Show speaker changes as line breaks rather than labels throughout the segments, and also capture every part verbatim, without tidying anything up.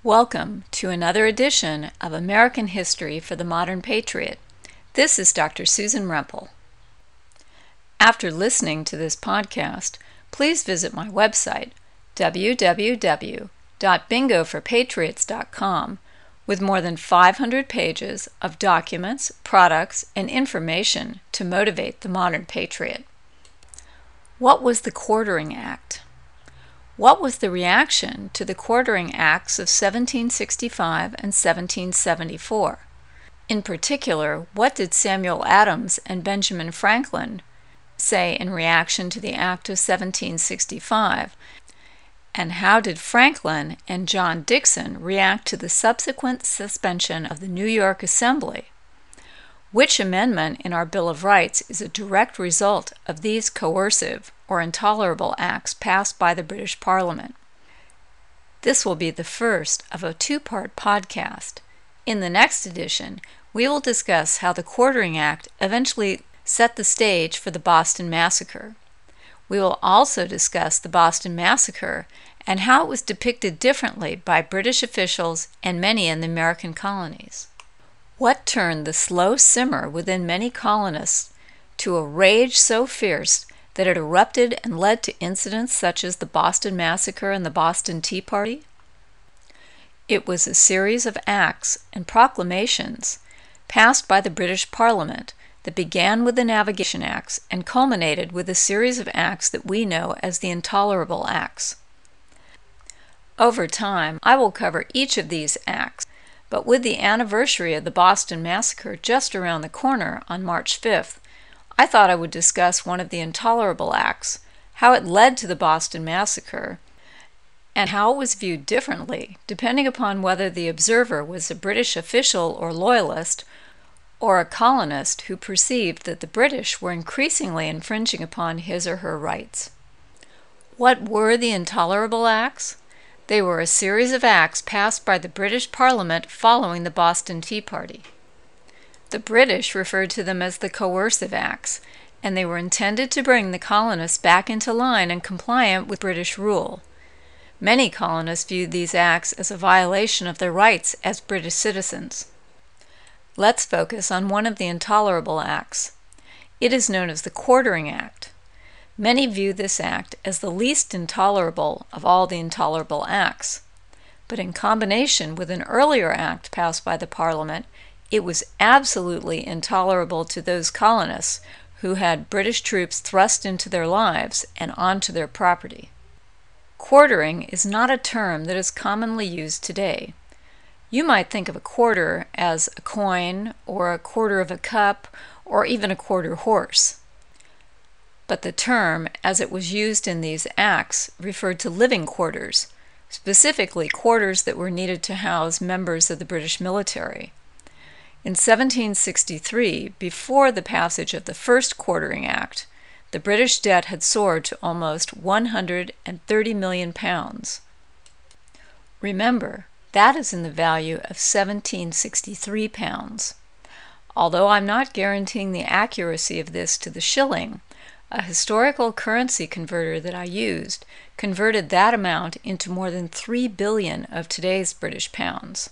Welcome to another edition of American History for the Modern Patriot. This is Doctor Susan Rempel. After listening to this podcast, please visit my website, w w w dot bingo for patriots dot com, with more than five hundred pages of documents, products, and information to motivate the modern patriot. What was the Quartering Act? What was the reaction to the Quartering Acts of seventeen sixty-five and seventeen seventy-four? In particular, what did Samuel Adams and Benjamin Franklin say in reaction to the Act of seventeen sixty-five? And how did Franklin and John Dixon react to the subsequent suspension of the New York Assembly? Which amendment in our Bill of Rights is a direct result of these coercive or intolerable acts passed by the British Parliament? This will be the first of a two-part podcast. In the next edition, we will discuss how the Quartering Act eventually set the stage for the Boston Massacre. We will also discuss the Boston Massacre and how it was depicted differently by British officials and many in the American colonies. What turned the slow simmer within many colonists to a rage so fierce that it erupted and led to incidents such as the Boston Massacre and the Boston Tea Party? It was a series of acts and proclamations passed by the British Parliament that began with the Navigation Acts and culminated with a series of acts that we know as the Intolerable Acts. Over time, I will cover each of these acts, but with the anniversary of the Boston Massacre just around the corner on March fifth, I thought I would discuss one of the Intolerable Acts, how it led to the Boston Massacre, and how it was viewed differently depending upon whether the observer was a British official or loyalist, or a colonist who perceived that the British were increasingly infringing upon his or her rights. What were the Intolerable Acts? They were a series of acts passed by the British Parliament following the Boston Tea Party. The British referred to them as the Coercive Acts, and they were intended to bring the colonists back into line and compliant with British rule. Many colonists viewed these acts as a violation of their rights as British citizens. Let's focus on one of the Intolerable Acts. It is known as the Quartering Act. Many view this act as the least intolerable of all the intolerable acts. But in combination with an earlier act passed by the Parliament, it was absolutely intolerable to those colonists who had British troops thrust into their lives and onto their property. Quartering is not a term that is commonly used today. You might think of a quarter as a coin, or a quarter of a cup, or even a quarter horse. But the term, as it was used in these acts, referred to living quarters, specifically quarters that were needed to house members of the British military. In seventeen sixty-three, before the passage of the first Quartering Act, the British debt had soared to almost one hundred thirty million pounds. Remember, that is in the value of seventeen sixty-three pounds. Although I'm not guaranteeing the accuracy of this to the shilling, a historical currency converter that I used converted that amount into more than three billion of today's British pounds.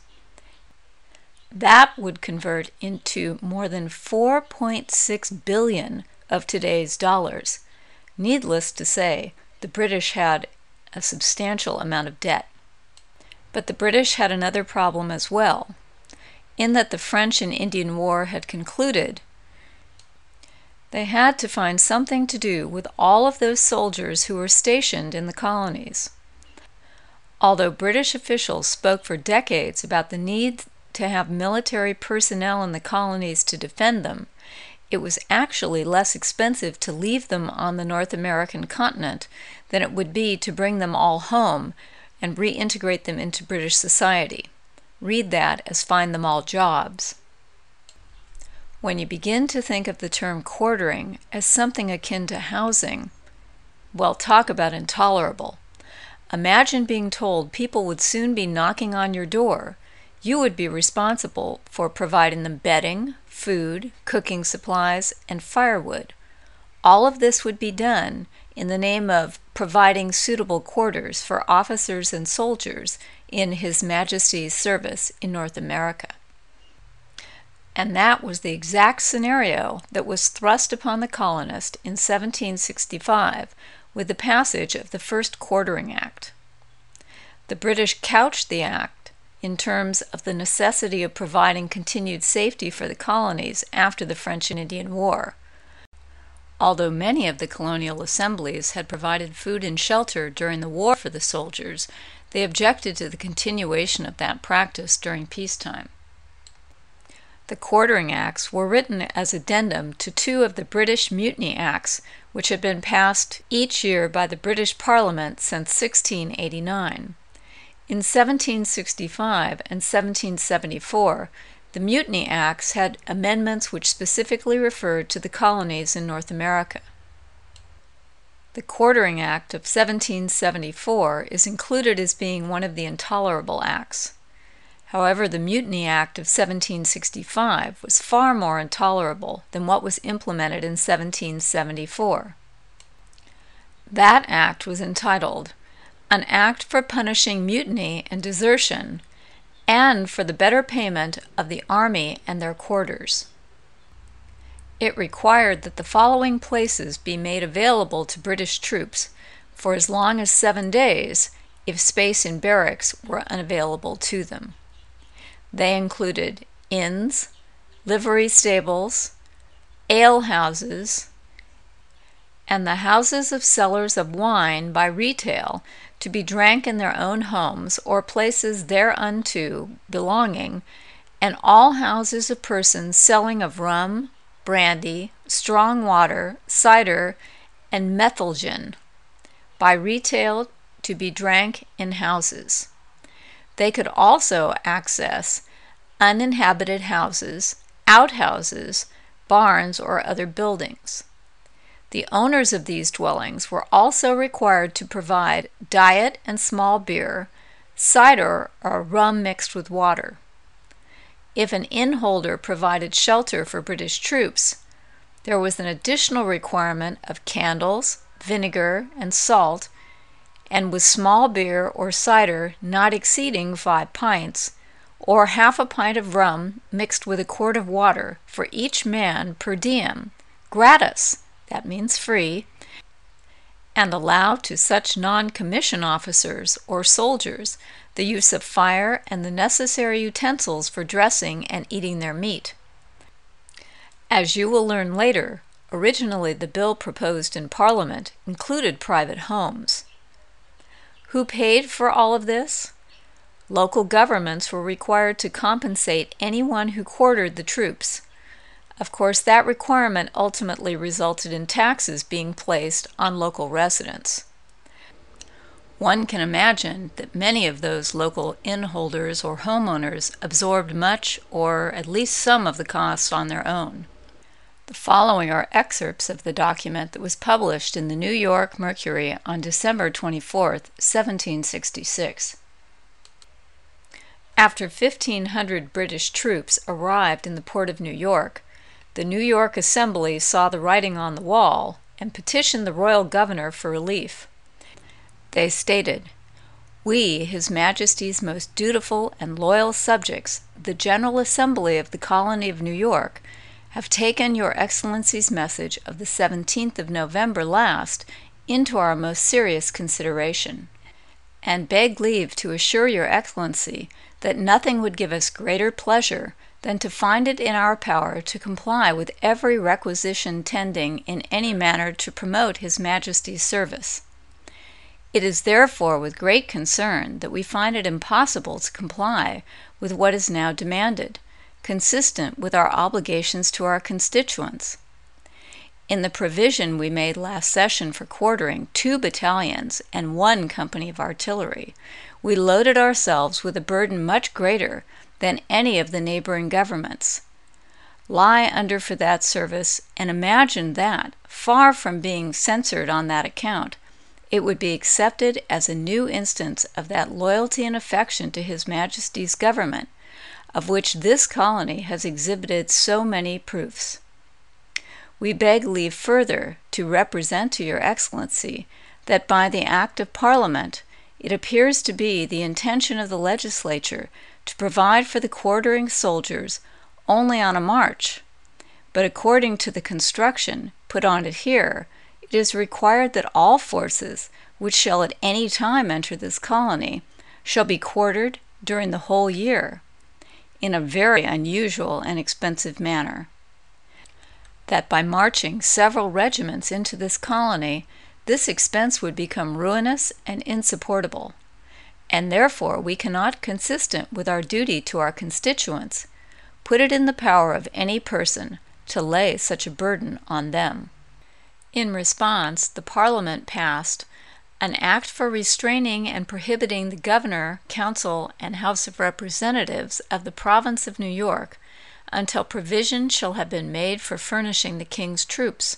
That would convert into more than four point six billion of today's dollars. Needless to say, the British had a substantial amount of debt. But the British had another problem as well, in that the French and Indian War had concluded. They had to find something to do with all of those soldiers who were stationed in the colonies. Although British officials spoke for decades about the need to have military personnel in the colonies to defend them, it was actually less expensive to leave them on the North American continent than it would be to bring them all home and reintegrate them into British society. Read that as find them all jobs. When you begin to think of the term quartering as something akin to housing, well, talk about intolerable. Imagine being told people would soon be knocking on your door. You would be responsible for providing them bedding, food, cooking supplies, and firewood. All of this would be done, in the name of providing suitable quarters for officers and soldiers in His Majesty's service in North America. And that was the exact scenario that was thrust upon the colonist in seventeen sixty-five with the passage of the first Quartering Act. The British couched the act in terms of the necessity of providing continued safety for the colonies after the French and Indian War. Although many of the colonial assemblies had provided food and shelter during the war for the soldiers, they objected to the continuation of that practice during peacetime. The Quartering Acts were written as addendum to two of the British Mutiny Acts, which had been passed each year by the British Parliament since sixteen eighty-nine. In seventeen sixty-five and seventeen seventy-four, the Mutiny Acts had amendments which specifically referred to the colonies in North America. The Quartering Act of seventeen seventy-four is included as being one of the intolerable acts. However, the Mutiny Act of seventeen sixty-five was far more intolerable than what was implemented in seventeen seventy-four. That act was entitled, "An Act for Punishing Mutiny and Desertion, and for the better payment of the army and their quarters." It required that the following places be made available to British troops for as long as seven days if space in barracks were unavailable to them. They included inns, livery stables, alehouses, and the houses of sellers of wine by retail to be drank in their own homes or places thereunto belonging, and all houses of persons selling of rum, brandy, strong water, cider, and methylgen by retail to be drank in houses. They could also access uninhabited houses, outhouses, barns, or other buildings. The owners of these dwellings were also required to provide diet and small beer, cider or rum mixed with water. If an innholder provided shelter for British troops, there was an additional requirement of candles, vinegar, and salt, and with small beer or cider not exceeding five pints, or half a pint of rum mixed with a quart of water for each man per diem, gratis, that means free, and allow to such non-commissioned officers or soldiers the use of fire and the necessary utensils for dressing and eating their meat. As you will learn later, originally the bill proposed in Parliament included private homes. Who paid for all of this? Local governments were required to compensate anyone who quartered the troops. Of course, that requirement ultimately resulted in taxes being placed on local residents. One can imagine that many of those local innholders or homeowners absorbed much or at least some of the costs on their own. The following are excerpts of the document that was published in the New York Mercury on December twenty-fourth, seventeen sixty-six. After fifteen hundred British troops arrived in the port of New York, the New York Assembly saw the writing on the wall and petitioned the royal governor for relief. They stated, "We, His Majesty's most dutiful and loyal subjects, the General Assembly of the Colony of New York, have taken Your Excellency's message of the seventeenth of November last into our most serious consideration, and beg leave to assure Your Excellency that nothing would give us greater pleasure than to find it in our power to comply with every requisition tending in any manner to promote His Majesty's service. It is therefore with great concern that we find it impossible to comply with what is now demanded, consistent with our obligations to our constituents. In the provision we made last session for quartering two battalions and one company of artillery, we loaded ourselves with a burden much greater than any of the neighboring governments. Lie under for that service, and imagine that, far from being censured on that account, it would be accepted as a new instance of that loyalty and affection to His Majesty's government, of which this colony has exhibited so many proofs. we beg leave further to represent to your Excellency that by the Act of Parliament it appears to be the intention of the legislature to provide for the quartering soldiers only on a march, but according to the construction put on it here, it is required that all forces which shall at any time enter this colony shall be quartered during the whole year, in a very unusual and expensive manner. That by marching several regiments into this colony, this expense would become ruinous and insupportable, and therefore we cannot, consistent with our duty to our constituents, put it in the power of any person to lay such a burden on them. In response, the Parliament passed an act for restraining and prohibiting the Governor, Council, and House of Representatives of the Province of New York until provision shall have been made for furnishing the King's troops.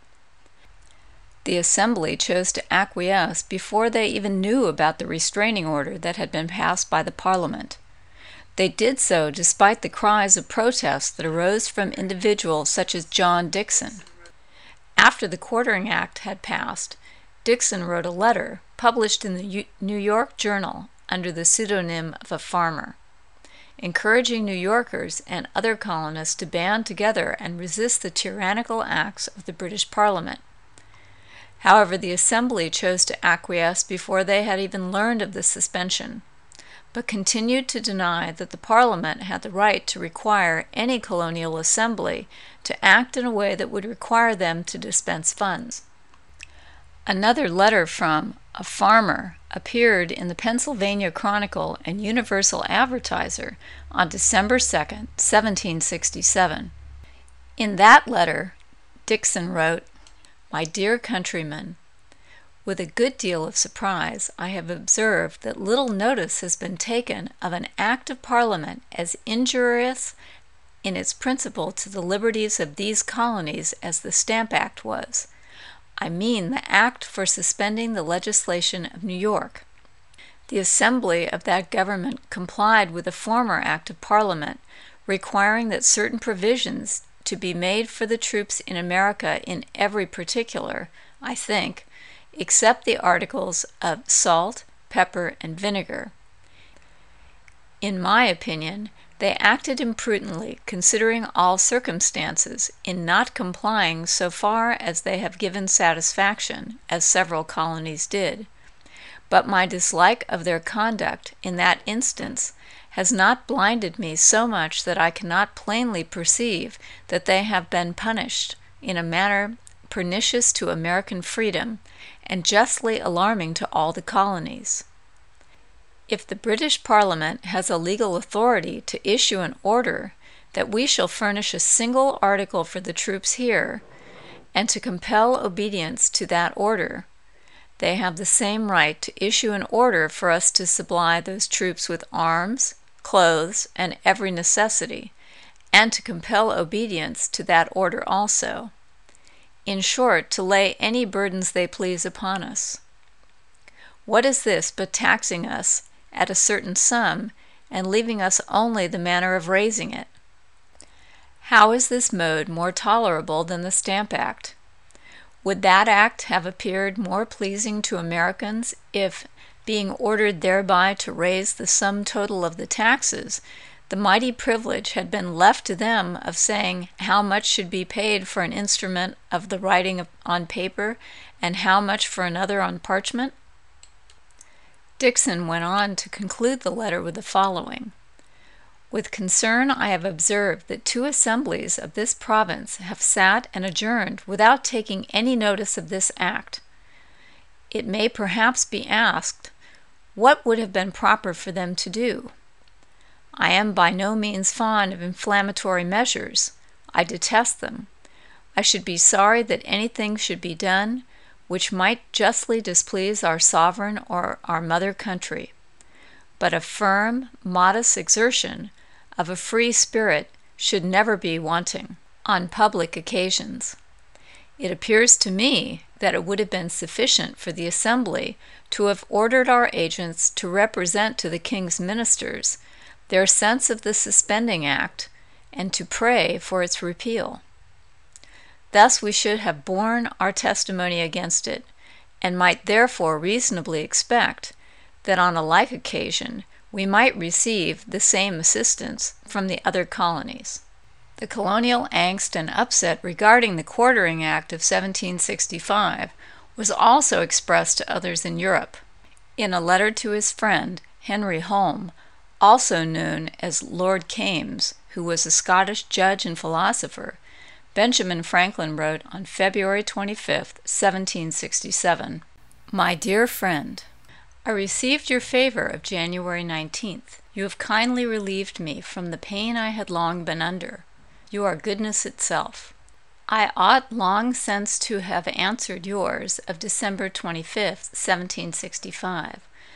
The Assembly chose to acquiesce before they even knew about the restraining order that had been passed by the Parliament. They did so despite the cries of protest that arose from individuals such as John Dixon. After the Quartering Act had passed, Dixon wrote a letter published in the U- New York Journal under the pseudonym of a farmer, encouraging New Yorkers and other colonists to band together and resist the tyrannical acts of the British Parliament. However, the Assembly chose to acquiesce before they had even learned of the suspension, but continued to deny that the Parliament had the right to require any colonial assembly to act in a way that would require them to dispense funds. Another letter from a farmer appeared in the Pennsylvania Chronicle and Universal Advertiser on December second, seventeen sixty-seven. In that letter, Dixon wrote, "My dear countrymen, with a good deal of surprise, I have observed that little notice has been taken of an Act of Parliament as injurious in its principle to the liberties of these colonies as the Stamp Act was. I mean the Act for suspending the legislation of New York. The Assembly of that government complied with the former Act of Parliament, requiring that certain provisions to be made for the troops in America in every particular, I think, except the articles of salt, pepper, and vinegar. In my opinion, they acted imprudently, considering all circumstances, in not complying so far as they have given satisfaction, as several colonies did. But my dislike of their conduct in that instance has not blinded me so much that I cannot plainly perceive that they have been punished in a manner pernicious to American freedom and justly alarming to all the colonies. If the British Parliament has a legal authority to issue an order that we shall furnish a single article for the troops here, and to compel obedience to that order, they have the same right to issue an order for us to supply those troops with arms, clothes, and every necessity, and to compel obedience to that order also. In short, to lay any burdens they please upon us. What is this but taxing us at a certain sum, and leaving us only the manner of raising it? How is this mode more tolerable than the Stamp Act? Would that act have appeared more pleasing to Americans if, being ordered thereby to raise the sum total of the taxes, the mighty privilege had been left to them of saying how much should be paid for an instrument of the writing of, on paper, and how much for another on parchment? Dixon went on to conclude the letter with the following: "With concern I have observed that two assemblies of this province have sat and adjourned without taking any notice of this act. It may perhaps be asked, what would have been proper for them to do? I am by no means fond of inflammatory measures. I detest them. I should be sorry that anything should be done which might justly displease our sovereign or our mother country. But a firm, modest exertion of a free spirit should never be wanting on public occasions. It appears to me that it would have been sufficient for the Assembly to have ordered our agents to represent to the King's ministers their sense of the Suspending Act, and to pray for its repeal. Thus we should have borne our testimony against it, and might therefore reasonably expect that on a like occasion we might receive the same assistance from the other colonies. The colonial angst and upset regarding the Quartering Act of seventeen sixty-five was also expressed to others in Europe. In a letter to his friend, Henry Home, also known as Lord Kames, who was a Scottish judge and philosopher, Benjamin Franklin wrote on February twenty-fifth, seventeen sixty-seven, "My dear friend, I received your favor of January nineteenth. You have kindly relieved me from the pain I had long been under. You are goodness itself. I ought long since to have answered yours of December twenty-fifth, seventeen sixty-five.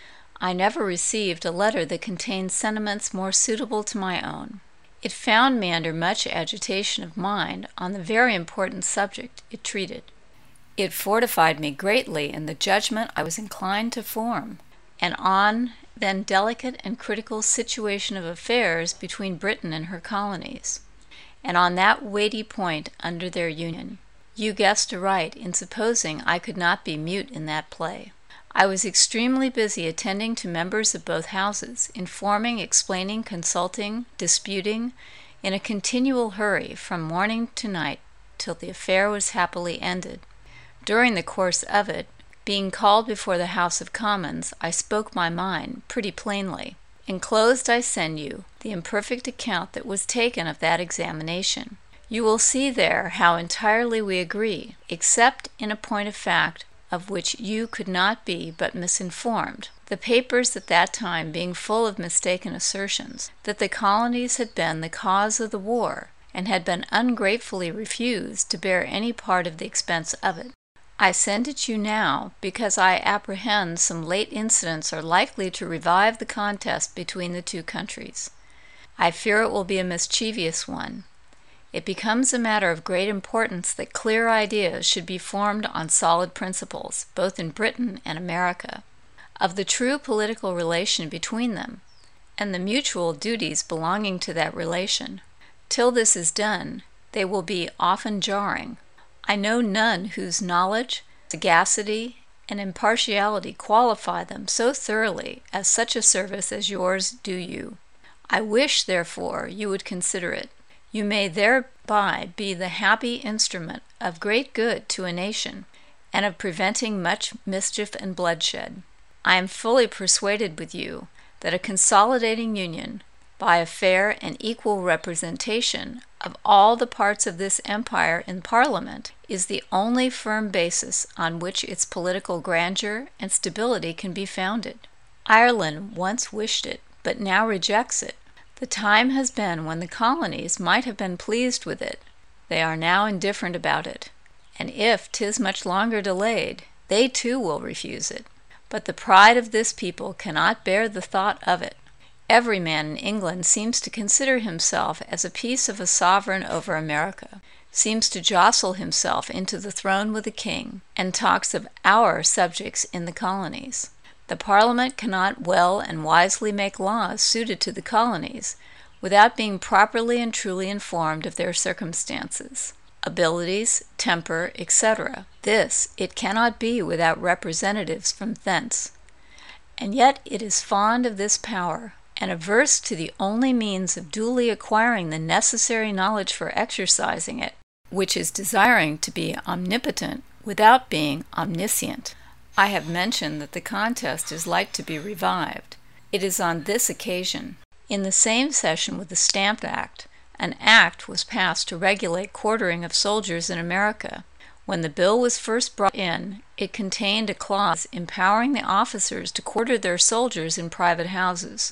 I never received a letter that contained sentiments more suitable to my own. It found me under much agitation of mind on the very important subject it treated. It fortified me greatly in the judgment I was inclined to form, and on then delicate and critical situation of affairs between Britain and her colonies, and on that weighty point under their union. You guessed aright in supposing I could not be mute in that play. I was extremely busy attending to members of both houses, informing, explaining, consulting, disputing, in a continual hurry from morning to night till the affair was happily ended. During the course of it, being called before the House of Commons, I spoke my mind pretty plainly. Enclosed I send you the imperfect account that was taken of that examination. You will see there how entirely we agree, except in a point of fact of which you could not be but misinformed, the papers at that time being full of mistaken assertions, that the colonies had been the cause of the war, and had been ungratefully refused to bear any part of the expense of it. I send it you now because I apprehend some late incidents are likely to revive the contest between the two countries. I fear it will be a mischievous one. It becomes a matter of great importance that clear ideas should be formed on solid principles, both in Britain and America, of the true political relation between them, and the mutual duties belonging to that relation. Till this is done, they will be often jarring. I know none whose knowledge, sagacity, and impartiality qualify them so thoroughly as such a service as yours do you. I wish, therefore, you would consider it. You may thereby be the happy instrument of great good to a nation, and of preventing much mischief and bloodshed. I am fully persuaded with you that a consolidating union, by a fair and equal representation of all the parts of this empire in Parliament, is the only firm basis on which its political grandeur and stability can be founded. Ireland once wished it, but now rejects it. The time has been when the colonies might have been pleased with it. They are now indifferent about it, and if 'tis much longer delayed, they too will refuse it. But the pride of this people cannot bear the thought of it. Every man in England seems to consider himself as a piece of a sovereign over America, seems to jostle himself into the throne with the king, and talks of our subjects in the colonies. The Parliament cannot well and wisely make laws suited to the colonies without being properly and truly informed of their circumstances, abilities, temper, et cetera. This it cannot be without representatives from thence. And yet it is fond of this power, and averse to the only means of duly acquiring the necessary knowledge for exercising it, which is desiring to be omnipotent without being omniscient. I have mentioned that the contest is like to be revived. It is on this occasion. In the same session with the Stamp Act, an act was passed to regulate quartering of soldiers in America. When the bill was first brought in, it contained a clause empowering the officers to quarter their soldiers in private houses.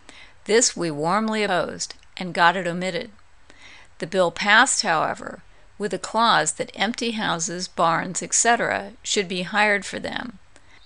This we warmly opposed, and got it omitted. The bill passed, however, with a clause that empty houses, barns, et cetera should be hired for them,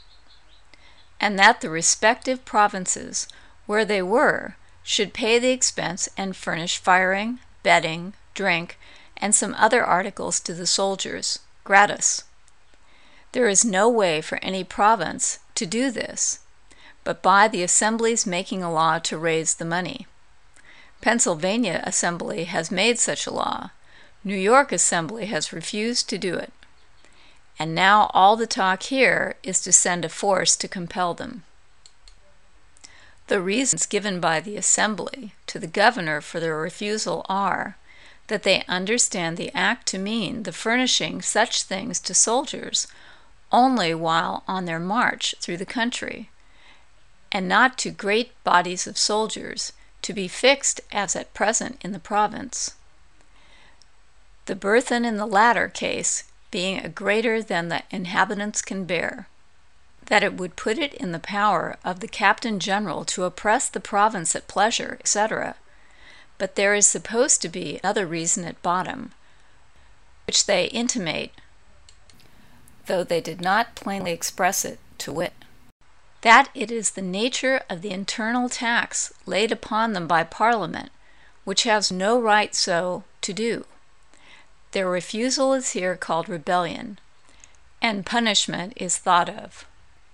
and that the respective provinces where they were should pay the expense and furnish firing, bedding, drink, and some other articles to the soldiers, gratis. There is no way for any province to do this, but by the Assembly's making a law to raise the money. Pennsylvania Assembly has made such a law. New York Assembly has refused to do it, and now all the talk here is to send a force to compel them. The reasons given by the Assembly to the governor for their refusal are that they understand the act to mean the furnishing such things to soldiers only while on their march through the country, and not to great bodies of soldiers to be fixed as at present in the province, the burthen in the latter case being a greater than the inhabitants can bear, that it would put it in the power of the Captain General to oppress the province at pleasure, et cetera. But there is supposed to be another reason at bottom, which they intimate, though they did not plainly express it, to wit, that it is the nature of the internal tax laid upon them by Parliament, which has no right so to do. Their refusal is here called rebellion, and punishment is thought of.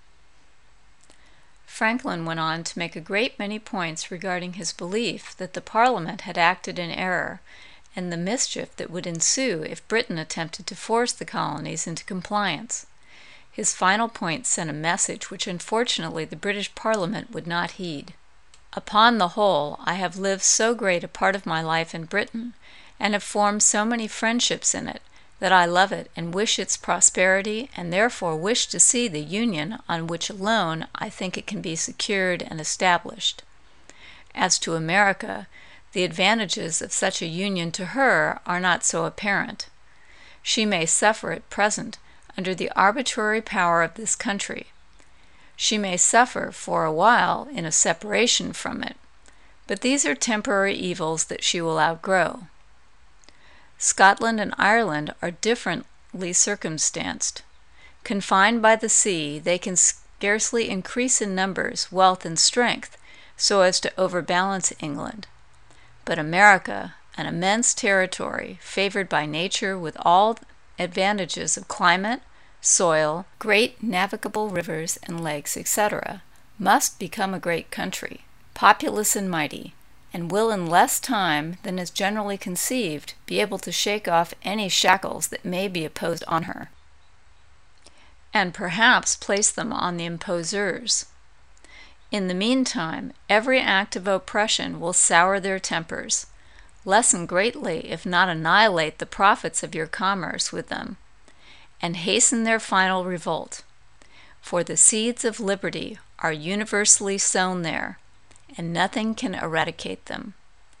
Franklin went on to make a great many points regarding his belief that the Parliament had acted in error, and the mischief that would ensue if Britain attempted to force the colonies into compliance. His final point sent a message which unfortunately the British Parliament would not heed. Upon the whole, I have lived so great a part of my life in Britain, and have formed so many friendships in it, that I love it and wish its prosperity, and therefore wish to see the union on which alone I think it can be secured and established. As to America, the advantages of such a union to her are not so apparent. She may suffer at present under the arbitrary power of this country. She may suffer for a while in a separation from it, but these are temporary evils that she will outgrow. Scotland and Ireland are differently circumstanced. Confined by the sea, they can scarcely increase in numbers, wealth, and strength, so as to overbalance England. But America, an immense territory, favored by nature with all advantages of climate, soil, great navigable rivers and lakes, et cetera, must become a great country, populous and mighty, and will in less time than is generally conceived be able to shake off any shackles that may be imposed on her, and perhaps place them on the imposers. In the meantime, every act of oppression will sour their tempers, lessen greatly, if not annihilate, the profits of your commerce with them, and hasten their final revolt. For the seeds of liberty are universally sown there, and nothing can eradicate them.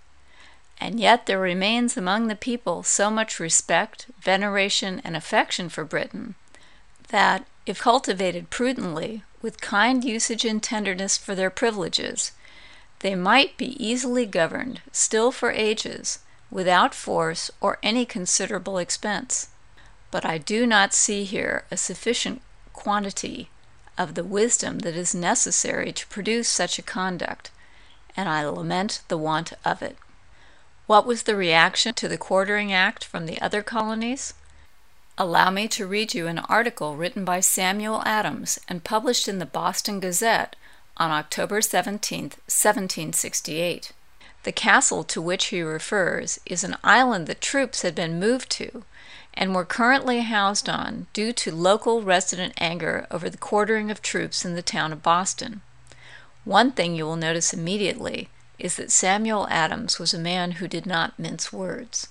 And yet there remains among the people so much respect, veneration, and affection for Britain, that, if cultivated prudently, with kind usage and tenderness for their privileges, they might be easily governed, still for ages, without force or any considerable expense. But I do not see here a sufficient quantity of the wisdom that is necessary to produce such a conduct, and I lament the want of it. What was the reaction to the Quartering Act from the other colonies? Allow me to read you an article written by Samuel Adams and published in the Boston Gazette on October seventeenth, seventeen sixty-eight. The castle to which he refers is an island that troops had been moved to and were currently housed on due to local resident anger over the quartering of troops in the town of Boston. One thing you will notice immediately is that Samuel Adams was a man who did not mince words.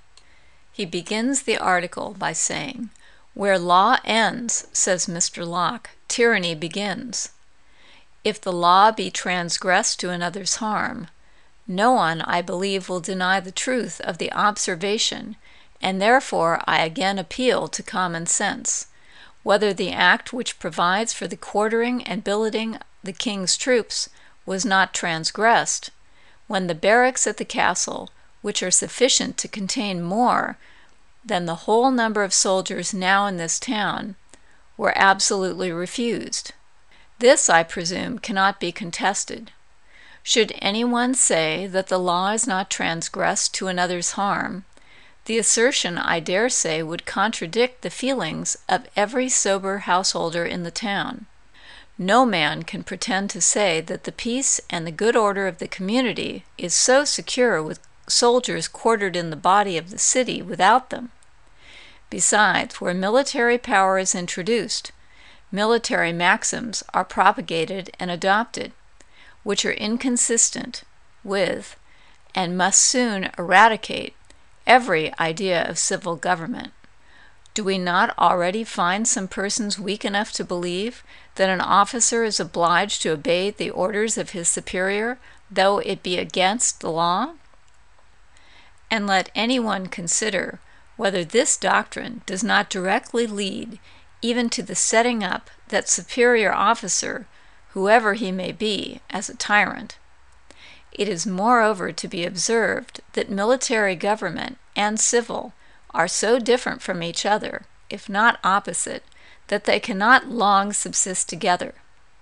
He begins the article by saying, "Where law ends, says Mister Locke, tyranny begins. If the law be transgressed to another's harm, no one, I believe, will deny the truth of the observation, and therefore I again appeal to common sense, whether the act which provides for the quartering and billeting the king's troops was not transgressed, when the barracks at the castle, which are sufficient to contain more than the whole number of soldiers now in this town, were absolutely refused. This, I presume, cannot be contested. Should anyone say that the law is not transgressed to another's harm, the assertion, I dare say, would contradict the feelings of every sober householder in the town. No man can pretend to say that the peace and the good order of the community is so secure with soldiers quartered in the body of the city without them. Besides, where military power is introduced, military maxims are propagated and adopted, which are inconsistent with, and must soon eradicate, every idea of civil government. Do we not already find some persons weak enough to believe that an officer is obliged to obey the orders of his superior, though it be against the law? And let anyone consider whether this doctrine does not directly lead even to the setting up that superior officer, whoever he may be, as a tyrant. It is moreover to be observed that military government and civil are so different from each other, if not opposite, that they cannot long subsist together.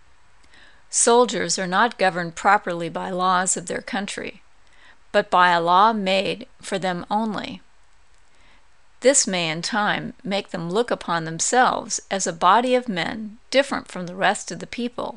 Soldiers are not governed properly by laws of their country, but by a law made for them only. This may in time make them look upon themselves as a body of men different from the rest of the people,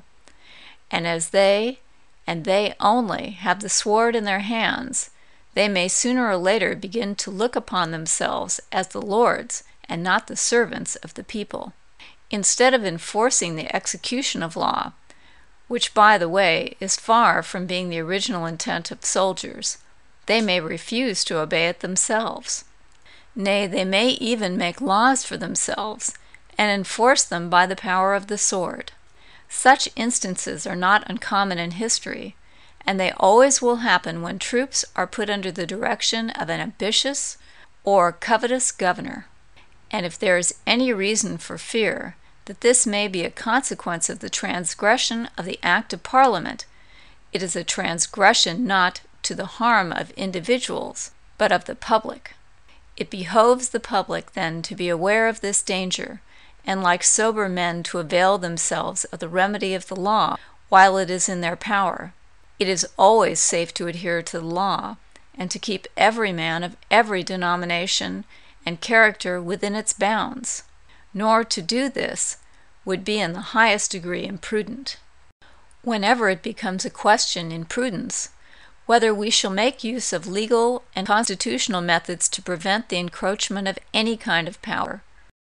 and as they, and they only, have the sword in their hands, they may sooner or later begin to look upon themselves as the lords and not the servants of the people. Instead of enforcing the execution of law, which, by the way, is far from being the original intent of soldiers, they may refuse to obey it themselves. Nay, they may even make laws for themselves and enforce them by the power of the sword. Such instances are not uncommon in history, and they always will happen when troops are put under the direction of an ambitious or covetous governor. And if there is any reason for fear that this may be a consequence of the transgression of the Act of Parliament, it is a transgression not to the harm of individuals, but of the public. It behoves the public then to be aware of this danger, and like sober men to avail themselves of the remedy of the law while it is in their power. It is always safe to adhere to the law, and to keep every man of every denomination and character within its bounds, nor to do this would be in the highest degree imprudent. Whenever it becomes a question in prudence whether we shall make use of legal and constitutional methods to prevent the encroachment of any kind of power,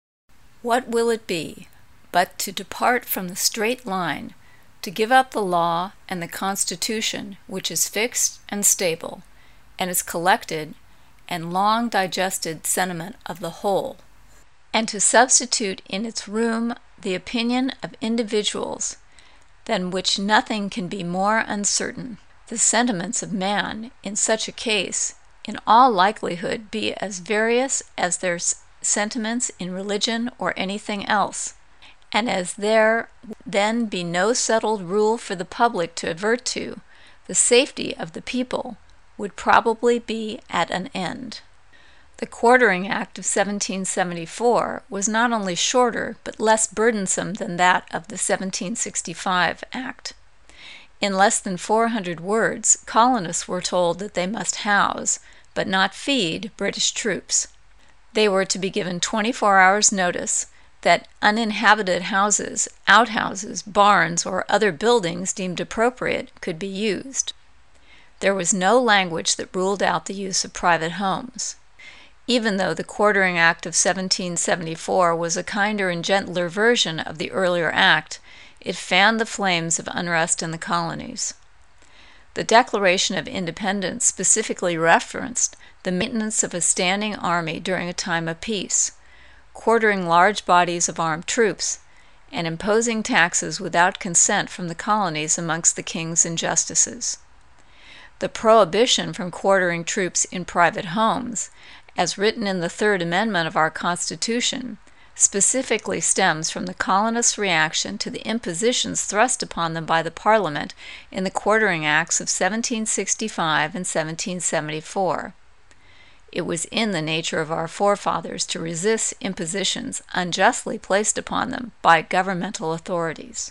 what will it be but to depart from the straight line, to give up the law and the Constitution, which is fixed and stable, and is collected and long digested sentiment of the whole, and to substitute in its room the opinion of individuals, than which nothing can be more uncertain? The sentiments of man, in such a case, in all likelihood be as various as their sentiments in religion or anything else, and as there then be no settled rule for the public to advert to, the safety of the people would probably be at an end. The Quartering Act of seventeen seventy-four was not only shorter but less burdensome than that of the seventeen sixty-five Act. In less than four hundred words, colonists were told that they must house, but not feed, British troops. They were to be given twenty-four hours' notice that uninhabited houses, outhouses, barns, or other buildings deemed appropriate could be used. There was no language that ruled out the use of private homes. Even though the Quartering Act of seventeen seventy-four was a kinder and gentler version of the earlier act, it fanned the flames of unrest in the colonies. The Declaration of Independence specifically referenced the maintenance of a standing army during a time of peace, quartering large bodies of armed troops, and imposing taxes without consent from the colonies amongst the kings and justices. The prohibition from quartering troops in private homes, as written in the Third Amendment of our Constitution, specifically stems from the colonists' reaction to the impositions thrust upon them by the Parliament in the Quartering Acts of seventeen sixty-five and seventeen seventy-four. It was in the nature of our forefathers to resist impositions unjustly placed upon them by governmental authorities.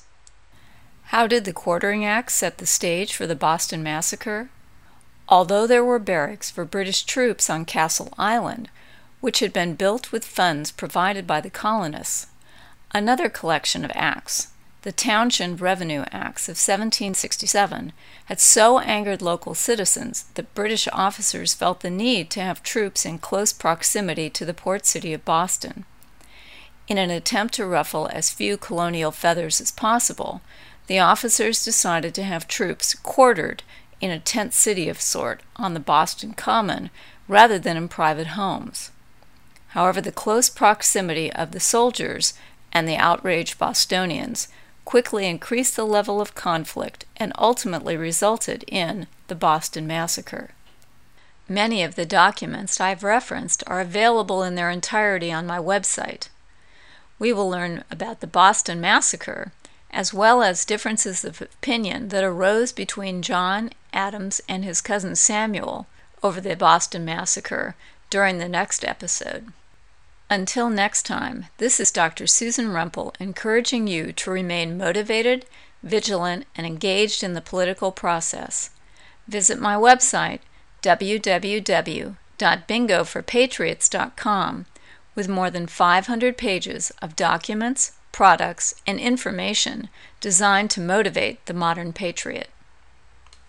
How did the Quartering Acts set the stage for the Boston Massacre? Although there were barracks for British troops on Castle Island, which had been built with funds provided by the colonists, another collection of acts, The Townshend Revenue Acts of seventeen sixty-seven had so angered local citizens that British officers felt the need to have troops in close proximity to the port city of Boston. In an attempt to ruffle as few colonial feathers as possible, the officers decided to have troops quartered in a tent city of sort on the Boston Common rather than in private homes. However, the close proximity of the soldiers and the outraged Bostonians quickly increased the level of conflict and ultimately resulted in the Boston Massacre. Many of the documents I've referenced are available in their entirety on my website. We will learn about the Boston Massacre, as well as differences of opinion that arose between John Adams and his cousin Samuel over the Boston Massacre during the next episode. Until next time, this is Doctor Susan Rempel encouraging you to remain motivated, vigilant, and engaged in the political process. Visit my website, w w w dot bingo for patriots dot com, with more than five hundred pages of documents, products, and information designed to motivate the modern patriot.